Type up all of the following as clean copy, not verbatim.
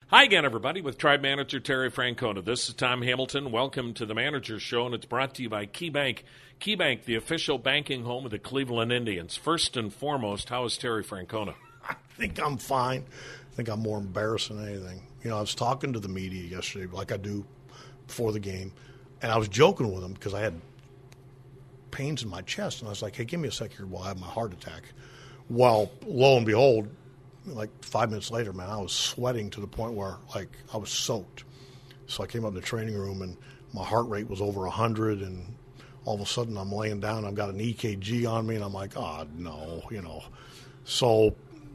Hi again, everybody, with Tribe Manager Terry Francona. This is Tom Hamilton. Welcome to the Manager's Show, and it's brought to you by KeyBank. KeyBank, the official banking home of the Cleveland Indians. First and foremost, how is Terry Francona? I think I'm fine. I think I'm more embarrassed than anything. You know, I was talking to the media yesterday, like I do before the game, and I was joking with them because I had pains in my chest, and I was like, hey, give me a second here while I have my heart attack. Well, lo and behold, like 5 minutes later, man, I was sweating to the point where, like, I was soaked. So I came up in the training room, and my heart rate was over 100, and all of a sudden I'm laying down. I've got an EKG on me, and I'm like, oh, no, you know. So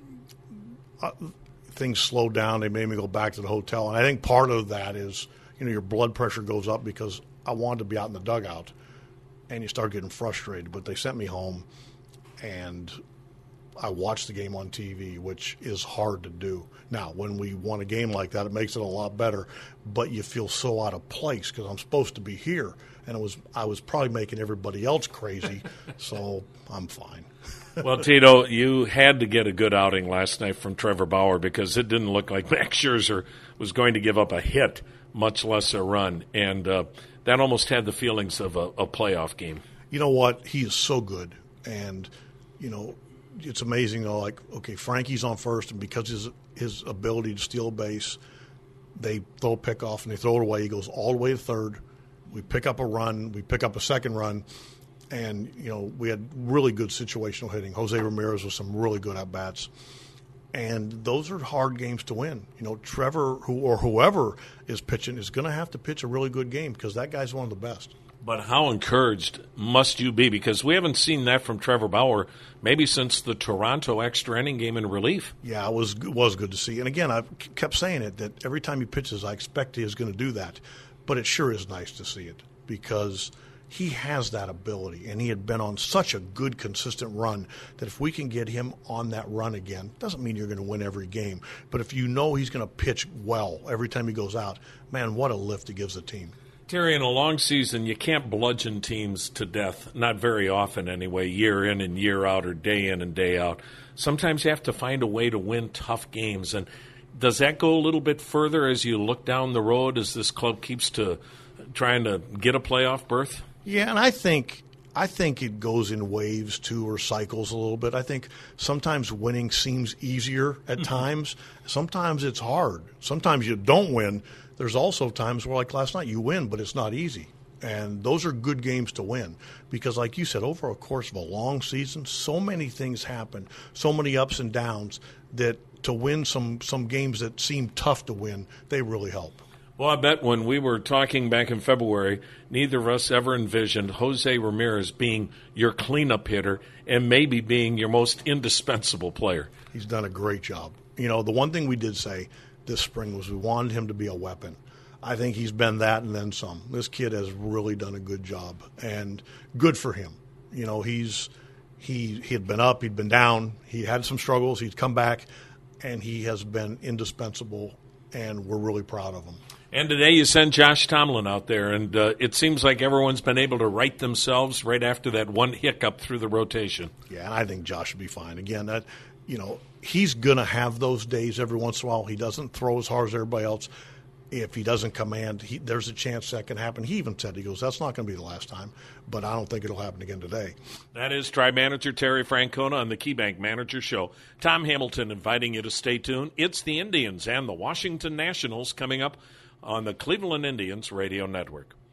things slowed down. They made me go back to the hotel. And I think part of that is, you know, your blood pressure goes up because I wanted to be out in the dugout, and you start getting frustrated. But they sent me home, and I watched the game on TV, which is hard to do. Now, when we won a game like that, it makes it a lot better, but you feel so out of place because I'm supposed to be here, and I was probably making everybody else crazy, so I'm fine. Well, Tito, you had to get a good outing last night from Trevor Bauer because it didn't look like Max Scherzer was going to give up a hit, much less a run, and that almost had the feelings of a playoff game. You know what? He is so good, and, you know, it's amazing, though, like, okay, Frankie's on first, and because his ability to steal a base, they throw a pick off and they throw it away. He goes all the way to third. We pick up a run. We pick up a second run. And, you know, we had really good situational hitting. Jose Ramirez with some really good at-bats. And those are hard games to win. You know, Trevor or whoever is pitching is going to have to pitch a really good game because that guy's one of the best. But how encouraged must you be? Because we haven't seen that from Trevor Bauer maybe since the Toronto extra inning game in relief. Yeah, it was good to see. And, again, I kept saying it, that every time he pitches, I expect he is going to do that. But it sure is nice to see it because he has that ability, and he had been on such a good, consistent run that if we can get him on that run again, doesn't mean you're going to win every game. But if you know he's going to pitch well every time he goes out, man, what a lift it gives the team. Terry, in a long season, you can't bludgeon teams to death, not very often anyway, year in and year out or day in and day out. Sometimes you have to find a way to win tough games. And does that go a little bit further as you look down the road as this club keeps to trying to get a playoff berth? Yeah, and I think it goes in waves, too, or cycles a little bit. I think sometimes winning seems easier at times. Sometimes it's hard. Sometimes you don't win. There's also times where, like last night, you win, but it's not easy. And those are good games to win because, like you said, over a course of a long season, so many things happen, so many ups and downs that to win some games that seem tough to win, they really help. Well, I bet when we were talking back in February, neither of us ever envisioned Jose Ramirez being your cleanup hitter and maybe being your most indispensable player. He's done a great job. You know, the one thing we did say this spring was we wanted him to be a weapon. I think he's been that and then some. This kid has really done a good job, and good for him. You know, he had been up, he'd been down, he had some struggles, he'd come back, and he has been indispensable, and we're really proud of him. And today you send Josh Tomlin out there, and it seems like everyone's been able to right themselves right after that one hiccup through the rotation. Yeah, and I think Josh will be fine. Again, that, you know, he's going to have those days every once in a while. He doesn't throw as hard as everybody else. If he doesn't command, there's a chance that can happen. He even said, he goes, that's not going to be the last time, but I don't think it'll happen again today. That is Tribe Manager Terry Francona on the KeyBank Manager Show. Tom Hamilton inviting you to stay tuned. It's the Indians and the Washington Nationals coming up on the Cleveland Indians Radio Network.